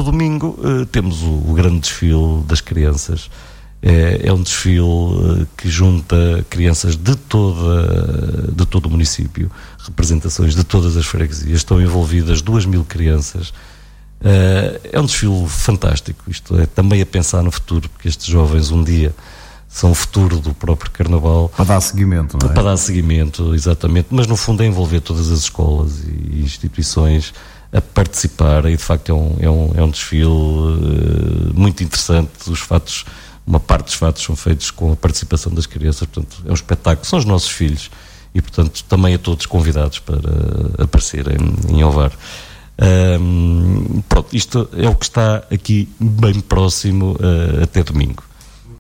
no domingo temos o grande desfile das crianças. É um desfile que junta crianças de todo o município, representações de todas as freguesias, estão envolvidas 2.000 crianças. É um desfile fantástico, isto é também a pensar no futuro, porque estes jovens um dia são o futuro do próprio Carnaval. Para dar seguimento, não é? Para dar seguimento, exatamente, mas no fundo é envolver todas as escolas e instituições a participar, e de facto é um desfile muito interessante. Uma parte dos fatos são feitos com a participação das crianças, portanto é um espetáculo, são os nossos filhos e portanto também a todos convidados para aparecerem em Ovar. Pronto, isto é o que está aqui bem próximo até domingo.